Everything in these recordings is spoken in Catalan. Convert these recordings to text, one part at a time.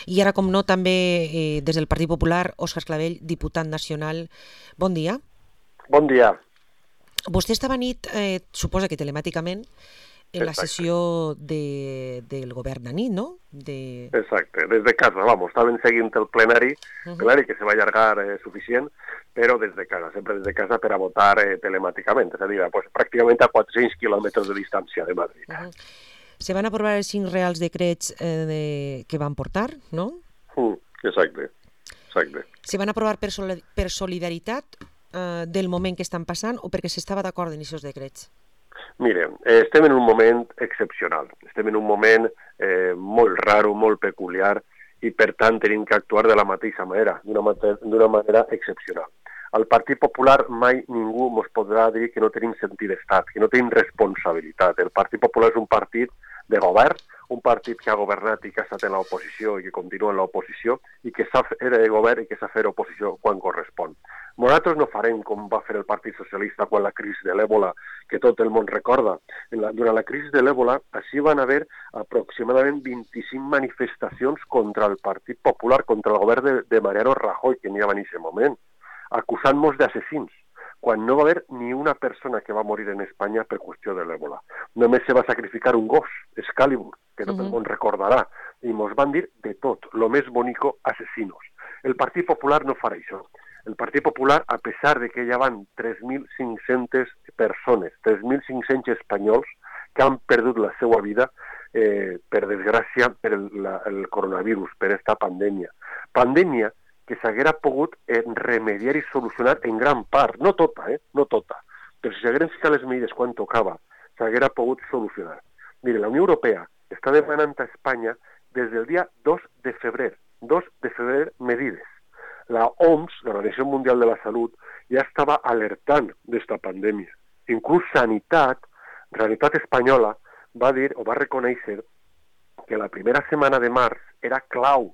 I ara, com no, també des del Partit Popular, Òscar Clavell, diputat nacional. Bon dia. Bon dia. Vostè estava nit, suposa que telemàticament, en la sessió del govern de nit, no? Exacte, des de casa, vamos, estaven seguint el plenari, que se va allargar suficient, però des de casa, sempre des de casa per a votar telemàticament, és a dir, pues, pràcticament a 400 quilòmetres de distància de Madrid. Se van aprovar els 5 reals decrets que van portar, no? Exacte. Se van aprovar per solidaritat del moment que estan passant o perquè s'estava d'acord en aquests decrets? Mire, estem en un moment excepcional, estem en un moment molt raro, molt peculiar, i per tant tenim que actuar de la mateixa manera, d'una manera excepcional. Al Partit Popular mai ningú ens podrà dir que no tenim sentit d'estat, que no tenim responsabilitat. El Partit Popular és un partit de govern, un partit que ha governat i que ha estat en l'oposició i que continua en l'oposició i que sap fer de govern i que sap fer oposició quan correspon. Nosaltres no farem com va fer el Partit Socialista quan la crisi de l'èbola, que tot el món recorda. Durant la crisi de l'èbola, així van haver aproximadament 25 manifestacions contra el Partit Popular, contra el govern de Mariano Rajoy, que n'hi havia en aquest moment, acusant-nos d'assassins, quan no va haver ni una persona que va morir en Espanya per qüestió de l'èbola. Només se va sacrificar un gos, Excalibur, que tot el món recordarà, i ens van dir de tot, lo més bonico, asesinos. El Partit Popular no farà això. El Partit Popular, a pesar de que ja van 3.500 persones, 3.500 espanyols que han perdut la seva vida, per desgràcia, per el coronavirus, per esta pandèmia. Pandèmia que s'haguera pogut remediar i solucionar en gran part, no tota, però si s'hagueren ficat les medides quan tocava, s'haguera pogut solucionar. Mire, la Unió Europea està demanant a Espanya des del dia 2 de febrer medides. La OMS, l'Organització Mundial de la Salut, ja estava alertant d'esta pandèmia. Inclús Sanitat espanyola, va dir o va reconèixer que la primera setmana de març era clau.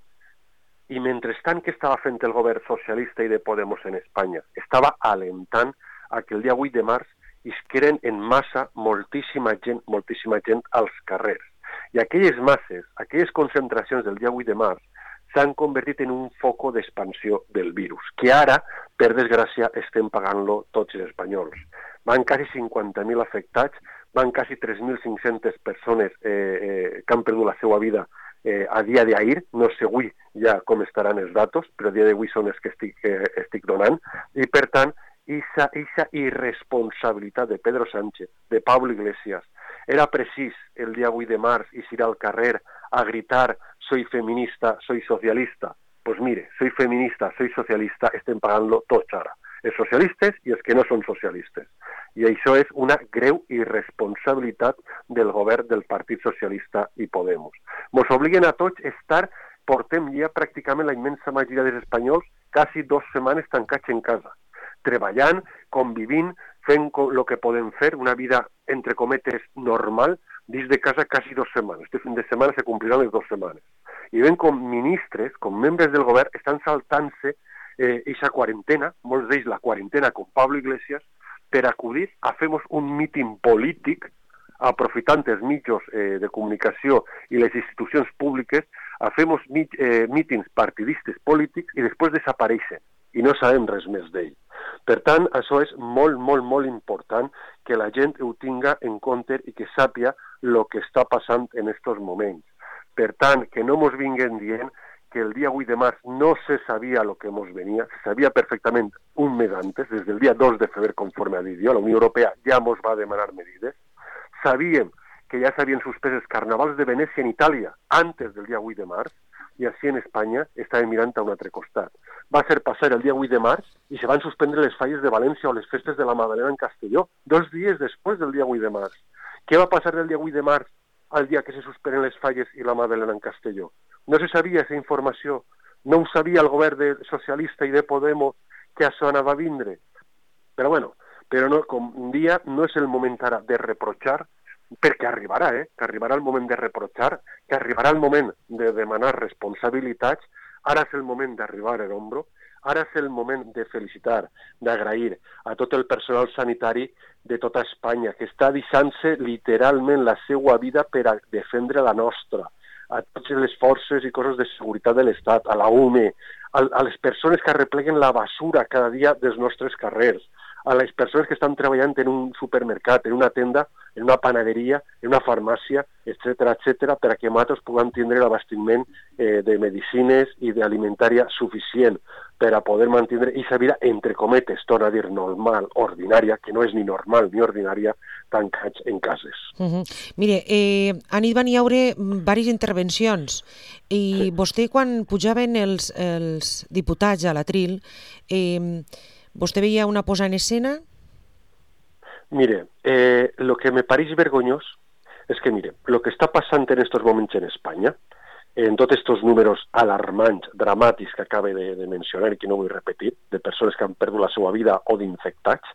I mentrestant que estava fent el govern socialista i de Podemos en Espanya, estava alentant a que el dia 8 de març isqueren en massa moltíssima gent als carrers. I aquelles masses, aquelles concentracions del dia 8 de març, s'han convertit en un foco d'expansió del virus, que ara, per desgràcia, estem pagant-lo tots els espanyols. Van quasi 50.000 afectats, van quasi 3.500 persones que han perdut la seva vida a dia d'ahir, no sé avui ja com estaran els datos, però a dia d'avui són els que estic donant, i per tant, aquesta irresponsabilitat de Pedro Sánchez, de Pablo Iglesias, era precís el dia 8 de març ir al carrer a gritar «soy feminista, soy socialista». Pues mire, soy feminista, soy socialista, estem pagant-lo tots ara. Els socialistes i els que no són socialistes. I això és una greu irresponsabilitat del govern del Partit Socialista i Podemos. Ens obliguen a tots a estar, portem ja pràcticament la immensa majoria dels espanyols, quasi 2 setmanes tancats en casa, treballant, convivint, fent el que podem fer, una vida, entre cometes, normal, dins de casa quasi 2 setmanes. Este fin de setmana se compliran les 2 setmanes. I ven com ministres, com membres del govern, estan saltant-se aquesta quarantena, molts d'ells la quarantena com Pablo Iglesias, per acudir a fer un míting polític, aprofitant els mitjans de comunicació i les institucions públiques, a fer mítings partidistes polítics i després desapareixen. I no sabem res més d'ell. Per tant, això és molt, molt, molt important que la gent ho tinga en compte i que sàpia el que està passant en aquests moments. Per tant, que no ens vinguin dient que el dia 8 de març no se sabia el que ens venia, se sabia perfectament un mes antes, des del dia 2 de febrer, conforme ha dit jo, la Unió Europea ja ens va demanar medides, sabíem que ja s'havien suspès els carnavals de Venècia en Itàlia antes del dia 8 de març, i així en Espanya estàvem mirant a un altre costat. Va ser passar el dia 8 de març i se van suspendre les falles de València o les festes de la Madalena en Castelló, 2 dies després del dia 8 de març. Què va passar del dia 8 de març al dia que se suspenen les falles i la Madalena en Castelló? No se sabia aquesta informació, no ho sabia el govern socialista i de Podemos que això anava a vindre. Però no, com un dia no és el moment ara de reprochar, perquè arribarà, que arribarà el moment de reprochar, que arribarà el moment de demanar responsabilitats, ara és el moment d'arribar a l'ombro, ara és el moment de felicitar, d'agrair a tot el personal sanitari de tota Espanya, que està deixant-se literalment la seva vida per a defendre la nostra. a totes les forces i coses de seguretat de l'Estat, a la UME, a les persones que arrepleguen la basura cada dia dels nostres carrers, a les persones que estan treballant en un supermercat, en una tenda, en una panaderia, en una farmàcia, etc per a que nosaltres puguem tindre l'abastiment de medicines i d'alimentària suficient per a poder mantenir aquesta vida, entre cometes, torna a dir normal, ordinària, que no és ni normal ni ordinària, tancats en cases. Mire, anit van hi haure diverses intervencions i vostè, quan pujaven els diputats a l'atril, vostè veia una posa en escena? Mire, lo que me pareix vergonyós és que, mire, lo que està passant en estos moments en Espanya, en tots estos números alarmants, dramàtics que acaba de mencionar i que no vull repetir, de persones que han perdut la seva vida o d'infectats,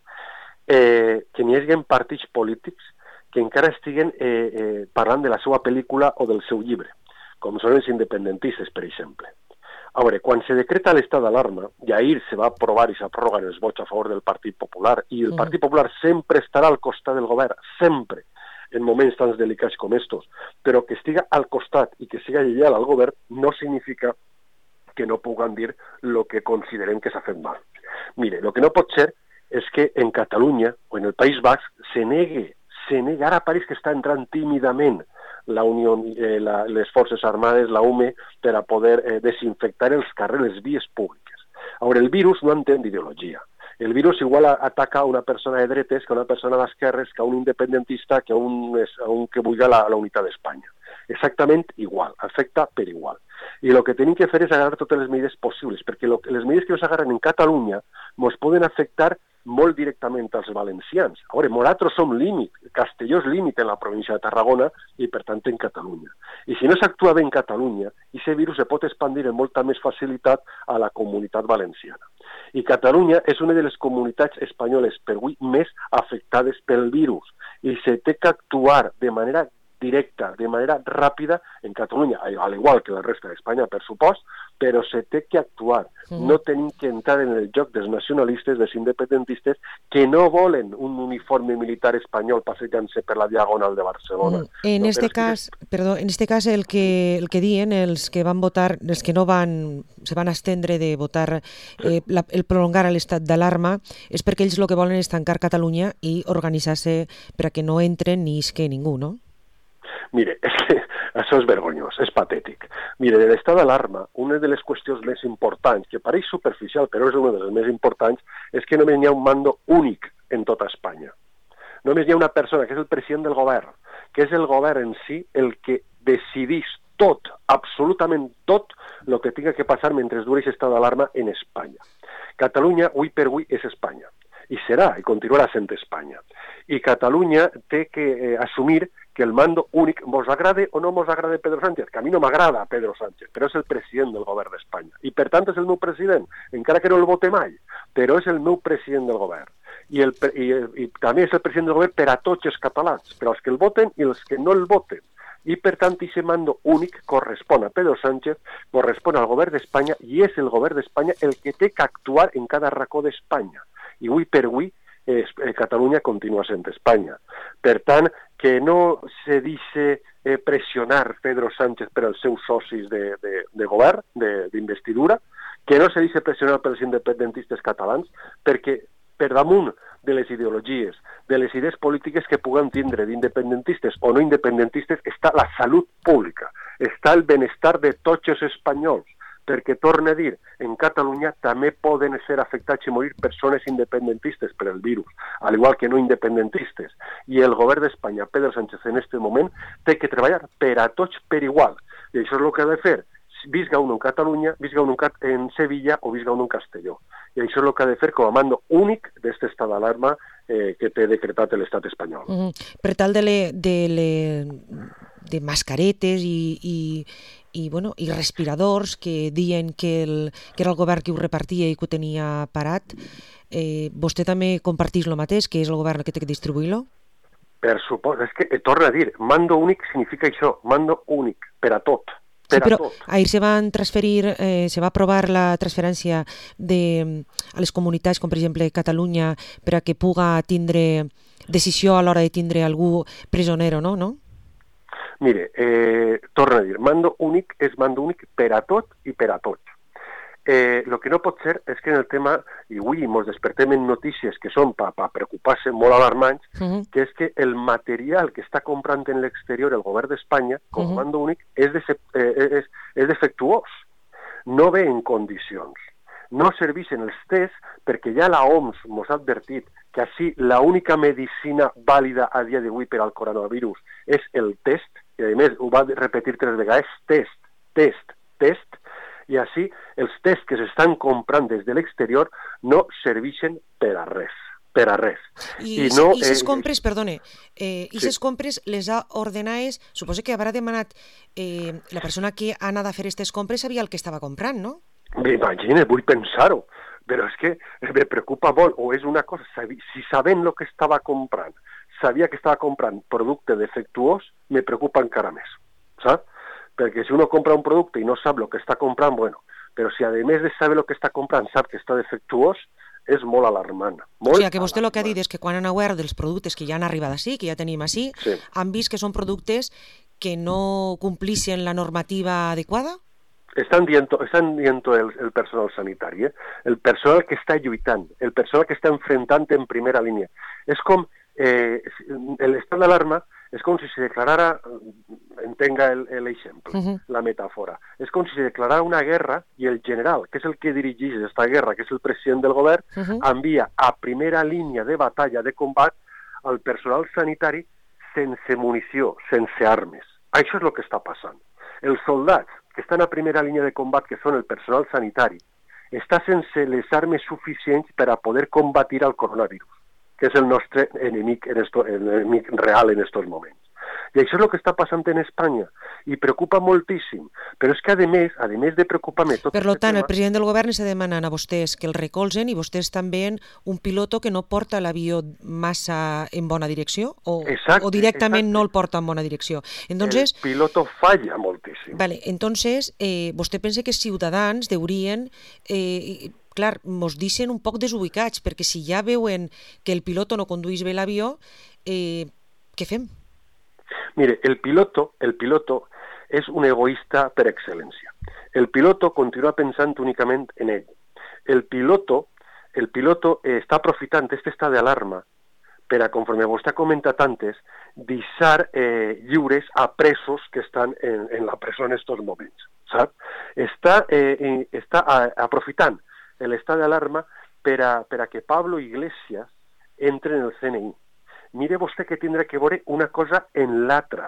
que n'hi hagi partits polítics que encara estiguen parlant de la seva pel·lícula o del seu llibre, com són els independentistes, per exemple. A veure, quan se decreta l'estat d'alarma, i ahir se va aprovar i s'aproguen els vots a favor del Partit Popular, i el Partit Popular sempre estarà al costat del govern, sempre, en moments tan delicats com estos, però que estiga al costat i que siga lleial al govern no significa que no puguem dir el que considerem que s'ha fet mal. Mire, el que no pot ser és que en Catalunya o en el País Basc se negue, ara pareix que està entrant tímidament la Unió, les Forces Armades, la UME, per a poder desinfectar els carrers, les vies públiques. A veure, el virus no entén d'ideologia. El virus igual ataca a una persona de dretes que a una persona d'esquerres, que a un independentista, que a un que vulgui la unitat d'Espanya. Exactament igual, afecta per igual. I el que tenim que fer és agarrar totes les medides possibles, perquè les medides que s'agarren en Catalunya ens poden afectar molt directament als valencians. A veure, nosaltres som límit, Castelló és límit en la província de Tarragona i, per tant, en Catalunya. I si no s'actua bé en Catalunya, aquest virus se pot expandir amb molta més facilitat a la comunitat valenciana. I Catalunya és una de les comunitats espanyoles per avui més afectades pel virus i se té que actuar de manera directa, de manera ràpida en Catalunya, al igual que la resta d'Espanya, per supost, però se té que actuar. No tenim que entrar en el joc dels nacionalistes, dels independentistes, que no volen un uniforme militar espanyol passejant-se per la Diagonal de Barcelona. En este cas, el que diuen, els que van votar, els que no se van estendre de votar el prolongar l'estat d'alarma, és perquè ells el que volen és tancar Catalunya i organitzar-se per a que no entren ni isque ningú, no? Mire, és que això és vergonyós, és patètic. Mire, de l'estat d'alarma, una de les qüestions més importants, que pareix superficial, però és una de les més importants, és que només hi ha un mando únic en tota Espanya. Només hi ha una persona, que és el president del govern, que és el govern en si el que decideix tot, absolutament tot, el que tinga que passar mentre duri aquest estat d'alarma en Espanya. Catalunya, avui per avui, és Espanya. I serà, i continuarà sent Espanya. I Catalunya té que assumir que el mando únic mos agrade o no mos agrade Pedro Sánchez, que a mi no m'agrada Pedro Sánchez, però és el president del govern d'Espanya. I per tant és el meu president, encara que no el vote mai, però és el meu president del govern. I també és el president del govern per a tots els catalans, per als que el voten i els que no el voten. I per tant, aquest mando únic correspon a Pedro Sánchez, correspon al govern d'Espanya i és el govern d'Espanya el que té que actuar en cada racó d'Espanya. I avui per avui Catalunya continua sent Espanya. Per tant, que no se deixe pressionar Pedro Sánchez per als seus socis de govern, d'investidura, que no se deixe pressionar pels independentistes catalans, perquè per damunt de les ideologies, de les idees polítiques que puguem tindre d'independentistes o no independentistes, està la salut pública, està el benestar de tots els espanyols, perquè, torna a dir, en Catalunya també poden ser afectats i morir persones independentistes per el virus, al igual que no independentistes. I el govern d'Espanya, Pedro Sánchez, en aquest moment, té que treballar per a tots per igual. I això és el que ha de fer. Visca un en Catalunya, visca un en Sevilla o visca un en Castelló. I això és el que ha de fer com a mando únic d'aquest estat d'alarma que té decretat l'estat espanyol. Per tal de mascaretes i respiradors que diuen que era el govern qui ho repartia i que ho tenia parat, vostè també comparteix el mateix, que és el govern que té que distribuir-lo? Per supost, és que, torna a dir, mando únic significa això, mando únic, per a tot. Sí, però ahir se va aprovar la transferència a les comunitats, com per exemple Catalunya, per a que puga tindre decisió a l'hora de tindre algú presonero, no? Mire, torno a dir, mando únic és mando únic per a tot i per a tots. El que no pot ser és que en el tema, i avui ens despertem en notícies que són per preocupar-se molt alarmants, que és que el material que està comprant en l'exterior el govern d'Espanya, com a mando únic, és defectuós, no ve en condicions. No serveixen els tests perquè ja la OMS ens ha advertit que així l'única medicina vàlida a dia d'avui per al coronavirus és el test, i a més ho va repetir 3 vegades, test, i així els tests que s'estan comprant des de l'exterior no serveixen per a res. I ses compres, perdone, ses compres les ha ordenades, suposo que haurà demanat la persona que ha anat a fer aquestes compres sabia el que estava comprant, no? M'imagino, vull pensar-ho, però és que me preocupa molt, o és una cosa, si sabent el que estava comprant, sabia que estava comprant producte defectuós, me preocupa encara més, saps? Perquè si uno compra un producte i no sap el que està comprant, bueno, però si a més de saber el que està comprant sap que està defectuós, és molt alarmant. O sigui, que vostè el que ha dit és que quan han aware dels productes que ja han arribat així, que ja tenim així, han vist que són productes que no complixen la normativa adequada? Estan dient el personal sanitari, el personal que està lluitant, el personal que està enfrontant en primera línia. És com l'estat d'alarma, és com si se declarara, entenga l'exemple, la metàfora, és com si se declarara una guerra i el general, que és el que dirigeix aquesta guerra, que és el president del govern, envia a primera línia de batalla, de combat, al personal sanitari sense munició, sense armes. Això és el que està passant. Els soldats que estan a primera línia de combat, que són el personal sanitari, està sense les armes suficients per a poder combatir el coronavirus, que és el nostre enemic real en aquests moments. I això és el que està passant en Espanya, i preocupa moltíssim, però és que a més de preocupar-me... Per tant, el president del govern està demanant a vostès que el recolzen i vostès també un piloto que no porta l'avió massa en bona direcció o directament no el porta en bona direcció. Entonces, el piloto falla moltíssim. Vale, entonces, vostè pensa que els ciutadans deurien... clar, mos deixen un poc desubicats, perquè si ja veuen que el piloto no condueix bé l'avió, què fem? Mire, el piloto és un egoista per excel·lència. El piloto continua pensant únicament en ell. El piloto està aprofitant aquest estat d'alarma per a, conforme vostè ha comentat antes, deixar lliures a presos que estan en la presó en aquests moments. Sap? Està aprofitant l'estat d'alarma per a que Pablo Iglesias entre en el CNI. Mire vostè que tindrà que veure una cosa en l'altra.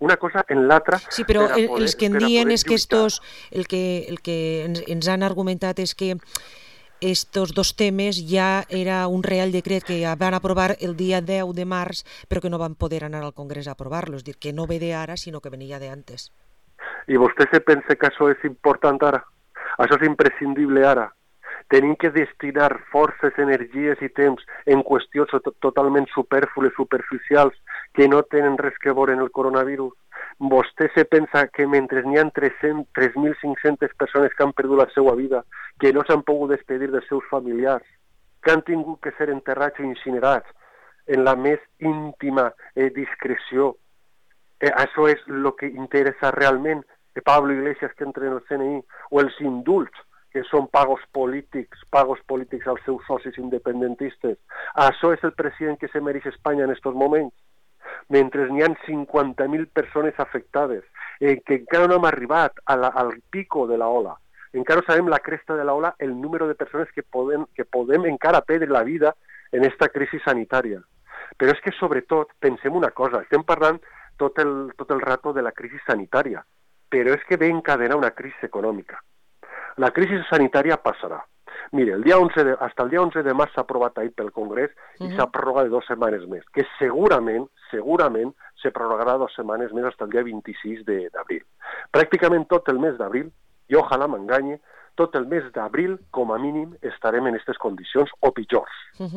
Sí, però els que en diuen és que el que ens han argumentat és que estos dos temes ja era un real decret que van aprovar el dia 10 de març, però que no van poder anar al Congrés a aprovar-lo, és dir, que no ve d'ara, sinó que venia d'antes. I vostè se pensa que això és important ara? Això és imprescindible ara? Tenim que destinar forces, energies i temps en qüestions totalment supèrflues, superficials, que no tenen res que veure en el coronavirus. Vostè se pensa que mentre n'hi ha 3.500 persones que han perdut la seva vida, que no s'han pogut despedir dels seus familiars, que han tingut que ser enterrats o incinerats en la més íntima discreció, això és el que interessa realment Pablo Iglesias que entre en el CNI, o els indults, que són pagos polítics als seus socis independentistes. Això és el president que se mereix Espanya en aquests moments. Mentre n'hi ha 50.000 persones afectades, que encara no hem arribat al pico de l'ola, encara no sabem la cresta de l'ola, el número de persones que podem encara perdre la vida en aquesta crisi sanitària. Però és que, sobretot, pensem una cosa, estem parlant tot el rato de la crisi sanitària, però és que ve encadenar una crisi econòmica. La crisi sanitària passarà. Mire, hasta el dia 11 de març s'ha aprovat ahir pel Congrés i s'ha prorrogat de 2 setmanes més, que segurament se prorrogarà 2 setmanes més fins el dia 26 d'abril. Pràcticament tot el mes d'abril, i ojalà m'enganye, tot el mes d'abril, com a mínim, estarem en aquestes condicions o pitjors.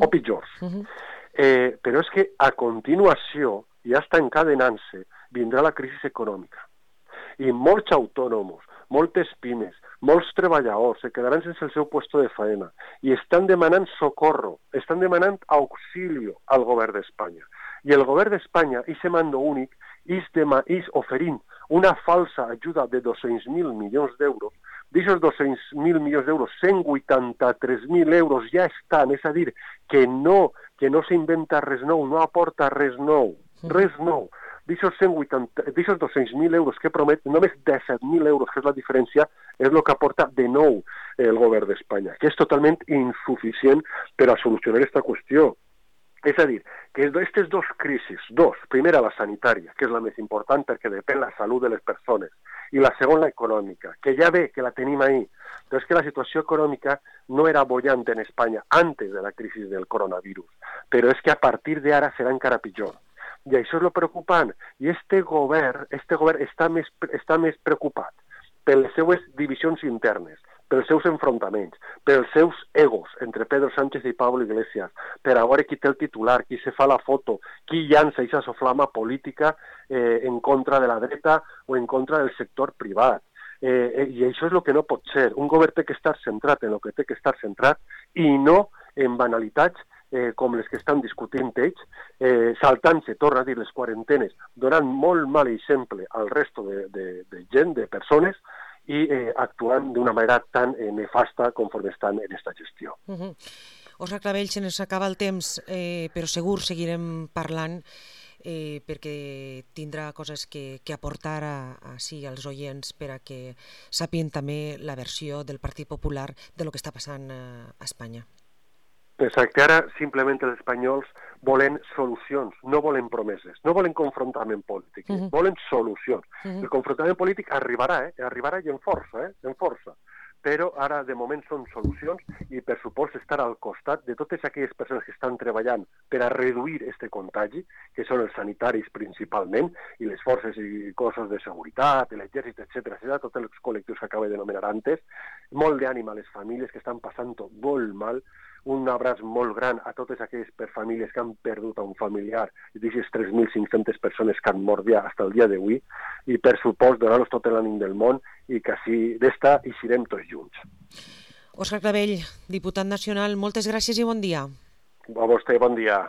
Però és que a continuació, ja està encadenant-se, vindrà la crisi econòmica. I molts autònoms, moltes pimes, molts treballadors se quedaran sense el seu puesto de faena i estan demanant socorro, estan demanant auxilio al govern d'Espanya. I el govern d'Espanya, i se mando únic, és oferint una falsa ajuda de 200.000 milions d'euros. D'aixòs 200.000 milions d'euros, 183.000 euros ja estan, és a dir, que no s'inventa res nou, no aporta res nou. D'aixòs 200.000 euros que promet, només 17.000 euros, que és la diferència, és el que aporta de nou el govern d'Espanya, que és totalment insuficient per a solucionar aquesta qüestió. És a dir, que aquestes dues crisis, primera la sanitària, que és la més important perquè depèn la salut de les persones, i la segona la econòmica, que ja ve, que la tenim ahí, però és que la situació econòmica no era bollant en Espanya antes de la crisi del coronavirus, però és que a partir d'ara serà encara pitjor. I això és lo preocupant. I este govern està més preocupat per les seues divisions internes, pels seus enfrontaments, pels seus egos entre Pedro Sánchez i Pablo Iglesias, per a veure qui té el titular, qui se fa la foto, qui llança aquesta soflama política en contra de la dreta o en contra del sector privat. I això és el que no pot ser. Un govern té que estar centrat en el que té que estar centrat i no en banalitats com les que estan discutint ells, saltant-se, torna a dir, les quarantenes, donant molt mal exemple al resto de gent, de persones, i actuant d'una manera tan nefasta conforme estan en aquesta gestió. Òscar Clavell, se ens acaba el temps, però segur seguirem parlant perquè tindrà coses que aportar als oients per a que sàpiguen també la versió del Partit Popular de lo que està passant a Espanya. Exacte, ara simplement els espanyols volen solucions, no volen promeses, no volen confrontament polític, volen solucions. El confrontament polític arribarà i en força, però ara de moment són solucions i per supost estar al costat de totes aquelles persones que estan treballant per a reduir este contagi, que són els sanitaris principalment, i les forces i cossos de seguretat, l'exèrcit, etc., tots els col·lectius que acabo d'anomenar antes. Molt d'ànima a les famílies que estan passant-ho molt mal, un abraç molt gran a totes aquelles famílies que han perdut un familiar i d'aquestes 3.500 persones que han mort ja fins al dia d'avui, i per supost donar-los tot l'ànim del món i que així d'esta hi serem tots junts. Òscar Clavell, diputat nacional, moltes gràcies i bon dia. A vostè, bon dia.